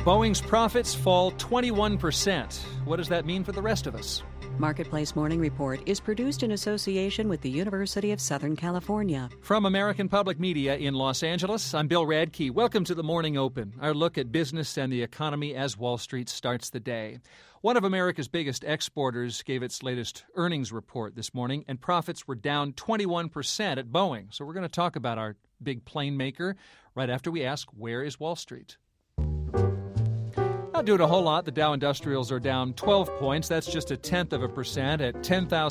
Boeing's profits fall 21%. What does that mean for the rest of us? Marketplace Morning Report is produced in association with the University of Southern California. From American Public Media in Los Angeles, I'm Bill Radke. Welcome to the Morning Open, our look at business and the economy as Wall Street starts the day. One of America's biggest exporters gave its latest earnings report this morning, and profits were down 21% at Boeing. So we're going to talk about our big plane maker right after we ask, where is Wall Street? Not doing a whole lot. The Dow Industrials are down 12 points. That's just 0.1% at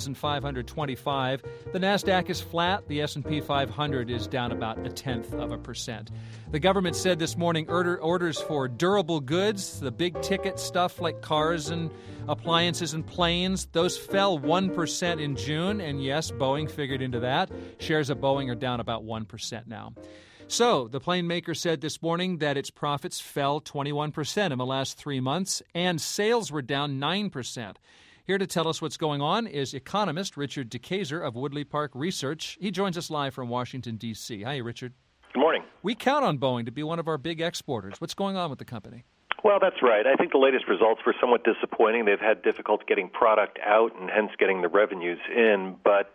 10,525. The Nasdaq is flat. The S&P 500 is down about 0.1%. The government said this morning orders for durable goods, the big ticket stuff like cars and appliances and planes, those fell 1% in June. And yes, Boeing figured into that. Shares of Boeing are down about 1% now. So, the plane maker said this morning that its profits fell 21% in the last 3 months, and sales were down 9%. Here to tell us what's going on is economist Richard DeKeyser of Woodley Park Research. He joins us live from Washington, D.C. Hi, Richard. Good morning. We count on Boeing to be one of our big exporters. What's going on with the company? Well, that's right. I think the latest results were somewhat disappointing. They've had difficulty getting product out and hence getting the revenues in, but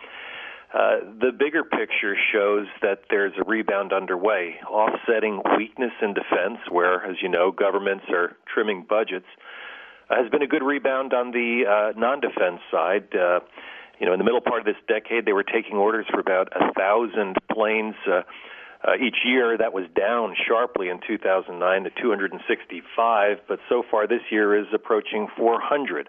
the bigger picture shows that there's a rebound underway, offsetting weakness in defense, where, as you know, governments are trimming budgets, has been a good rebound on the non-defense side. In the middle part of this decade, they were taking orders for about 1,000 planes each year. That was down sharply in 2009 to 265, but so far this year is approaching 400.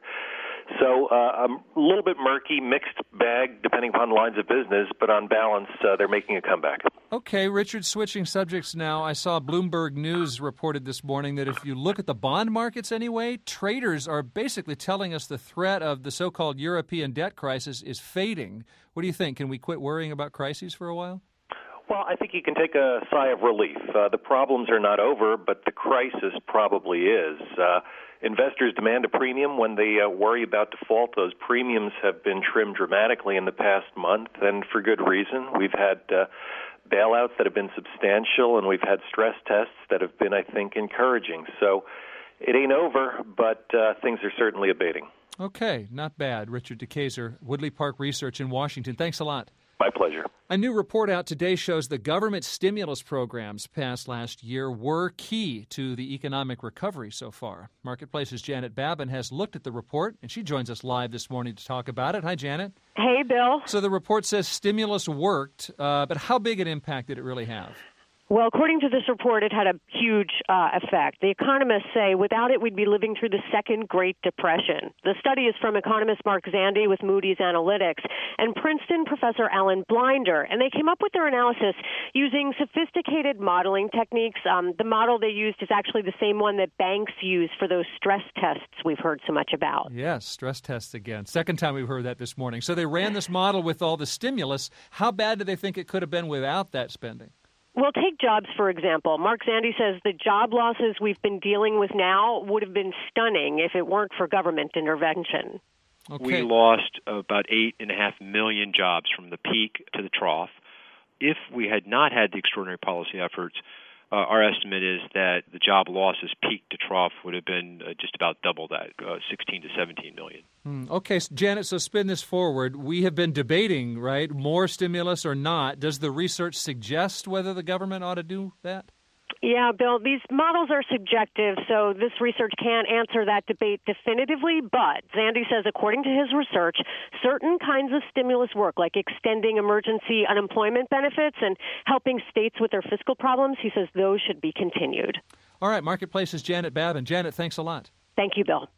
So a little bit murky, mixed bag, depending upon lines of business, but on balance, they're making a comeback. Okay, Richard, switching subjects now. I saw Bloomberg News reported this morning that if you look at the bond markets anyway, traders are basically telling us the threat of the so-called European debt crisis is fading. What do you think? Can we quit worrying about crises for a while? Well, I think you can take a sigh of relief. The problems are not over, but the crisis probably is. Investors demand a premium when they worry about default. Those premiums have been trimmed dramatically in the past month, and for good reason. We've had bailouts that have been substantial, and we've had stress tests that have been, I think, encouraging. So it ain't over, but things are certainly abating. Okay, not bad. Richard DeKeyser, Woodley Park Research in Washington. Thanks a lot. My pleasure. A new report out today shows the government stimulus programs passed last year were key to the economic recovery so far. Marketplace's Janet Babin has looked at the report, and she joins us live this morning to talk about it. Hi, Janet. Hey, Bill. So the report says stimulus worked, but how big an impact did it really have? Well, according to this report, it had a huge effect. The economists say without it, we'd be living through the second Great Depression. The study is from economist Mark Zandi with Moody's Analytics and Princeton professor Alan Blinder, and they came up with their analysis using sophisticated modeling techniques. The model they used is actually the same one that banks use for those stress tests we've heard so much about. Yes, stress tests again. Second time we've heard that this morning. So they ran this model with all the stimulus. How bad do they think it could have been without that spending? Well, take jobs, for example. Mark Zandi says the job losses we've been dealing with now would have been stunning if it weren't for government intervention. Okay. We lost about 8.5 million jobs from the peak to the trough. If we had not had the extraordinary policy efforts, our estimate is that the job losses peak to trough would have been just about double that, 16 to 17 million. Okay, Janet, so spin this forward. We have been debating, right, more stimulus or not. Does the research suggest whether the government ought to do that? Yeah, Bill, these models are subjective, so this research can't answer that debate definitively, but Zandi says, according to his research, certain kinds of stimulus work, like extending emergency unemployment benefits and helping states with their fiscal problems, he says those should be continued. All right, Marketplace's Janet Babin. Janet, thanks a lot. Thank you, Bill.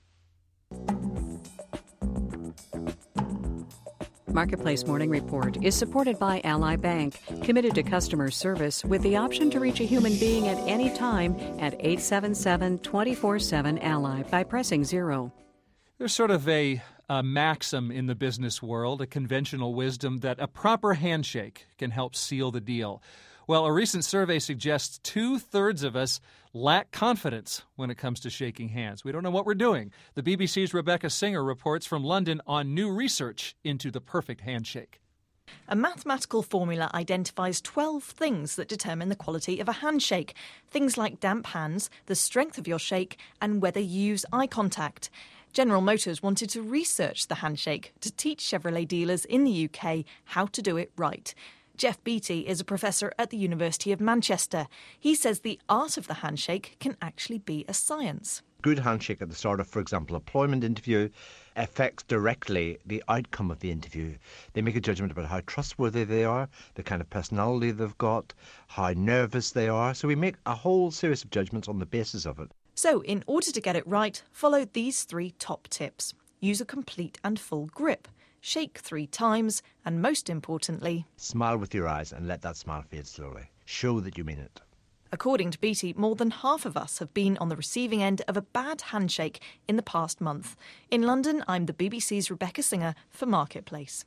Marketplace Morning Report is supported by Ally Bank, committed to customer service with the option to reach a human being at any time at 877-24-7-ALLY by pressing 0. There's sort of a maxim in the business world, a conventional wisdom that a proper handshake can help seal the deal. Well, a recent survey suggests 2/3 of us lack confidence when it comes to shaking hands. We don't know what we're doing. The BBC's Rebecca Singer reports from London on new research into the perfect handshake. A mathematical formula identifies 12 things that determine the quality of a handshake. Things like damp hands, the strength of your shake, and whether you use eye contact. General Motors wanted to research the handshake to teach Chevrolet dealers in the UK how to do it right. Jeff Beattie is a professor at the University of Manchester. He says the art of the handshake can actually be a science. Good handshake at the start of, for example, a employment interview affects directly the outcome of the interview. They make a judgment about how trustworthy they are, the kind of personality they've got, how nervous they are. So we make a whole series of judgments on the basis of it. So in order to get it right, follow these 3 top tips. Use a complete and full grip. Shake 3 times, and most importantly, smile with your eyes and let that smile fade slowly. Show that you mean it. According to Beattie, more than half of us have been on the receiving end of a bad handshake in the past month. In London, I'm the BBC's Rebecca Singer for Marketplace.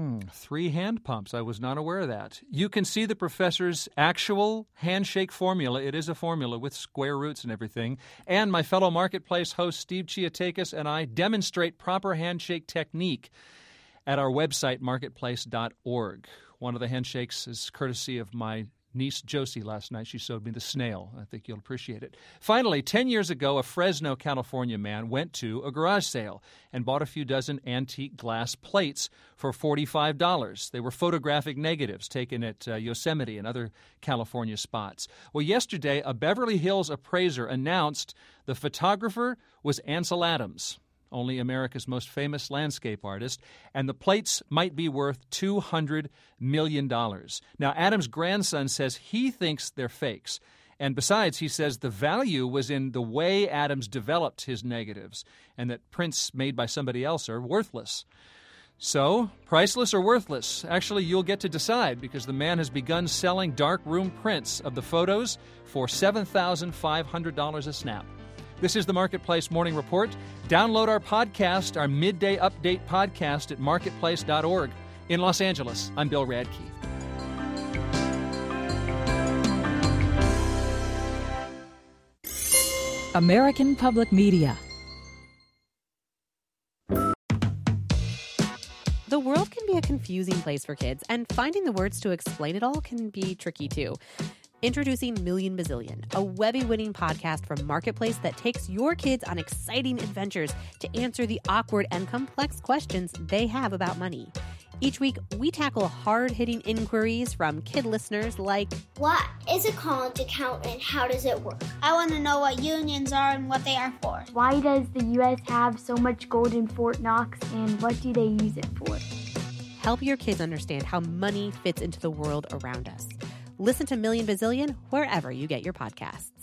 3 hand pumps. I was not aware of that. You can see the professor's actual handshake formula. It is a formula with square roots and everything. And my fellow Marketplace host Steve Chiatakis and I demonstrate proper handshake technique at our website, marketplace.org. One of the handshakes is courtesy of my niece Josie last night. She showed me the snail. I think you'll appreciate it. Finally, 10 years ago, a Fresno, California man went to a garage sale and bought a few dozen antique glass plates for $45. They were photographic negatives taken at Yosemite and other California spots. Well, yesterday, a Beverly Hills appraiser announced the photographer was Ansel Adams, only America's most famous landscape artist, and the plates might be worth $200 million. Now, Adams' grandson says he thinks they're fakes. And besides, he says the value was in the way Adams developed his negatives, and that prints made by somebody else are worthless. So, priceless or worthless? Actually, you'll get to decide, because the man has begun selling darkroom prints of the photos for $7,500 a snap. This is the Marketplace Morning Report. Download our podcast, our Midday Update podcast at marketplace.org. In Los Angeles, I'm Bill Radke. American Public Media. The world can be a confusing place for kids, and finding the words to explain it all can be tricky too. Introducing Million Bazillion, a Webby-winning podcast from Marketplace that takes your kids on exciting adventures to answer the awkward and complex questions they have about money. Each week, we tackle hard-hitting inquiries from kid listeners like, what is a college account and how does it work? I want to know what unions are and what they are for. Why does the U.S. have so much gold in Fort Knox, and what do they use it for? Help your kids understand how money fits into the world around us. Listen to Million Bazillion wherever you get your podcasts.